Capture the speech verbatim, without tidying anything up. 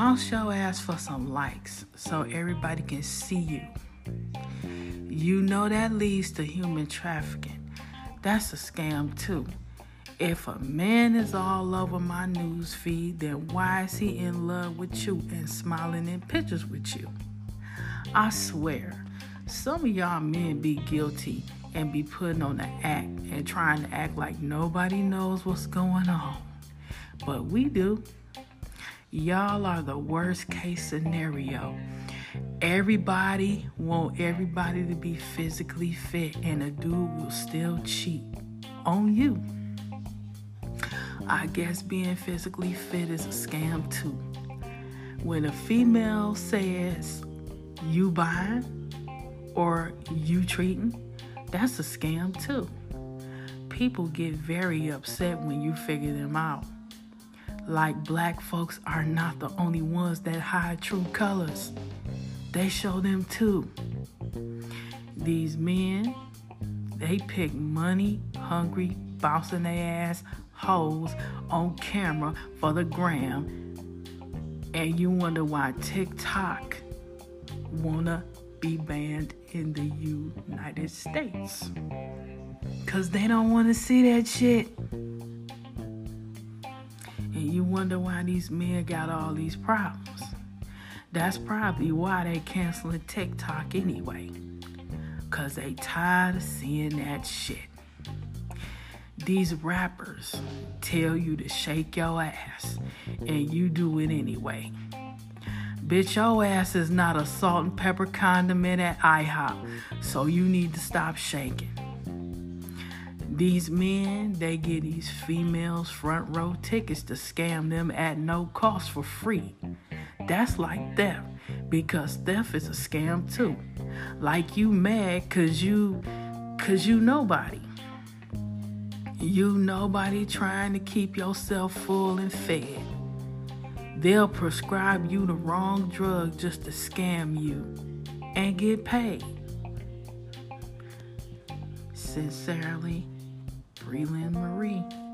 bounce your ass for some likes so everybody can see you. You know that leads to human trafficking. That's a scam too. If a man is all over my news feed, then why is he in love with you and smiling in pictures with you? I swear, some of y'all men be guilty and be putting on the act and trying to act like nobody knows what's going on. But we do. Y'all are the worst case scenario. Everybody want everybody to be physically fit, and a dude will still cheat on you. I guess being physically fit is a scam too. When a female says you buying or you treating, that's a scam too. People get very upset when you figure them out. Like black folks are not the only ones that hide true colors. They show them too. These men, they pick money, hungry, bouncing their ass hoes on camera for the gram. And you wonder why TikTok wanna be banned in the United States. Cause they don't wanna see that shit. And you wonder why these men got all these problems. That's probably why they canceling TikTok anyway. Cause they tired of seeing that shit. These rappers tell you to shake your ass and you do it anyway. Bitch, your ass is not a salt and pepper condiment at IHOP, so you need to stop shaking. These men, they give these females front row tickets to scam them at no cost for free. That's like theft, because theft is a scam too. Like you mad cause you, cause you nobody. You nobody trying to keep yourself full and fed. They'll prescribe you the wrong drug just to scam you and get paid. Sincerely, Breland Marie.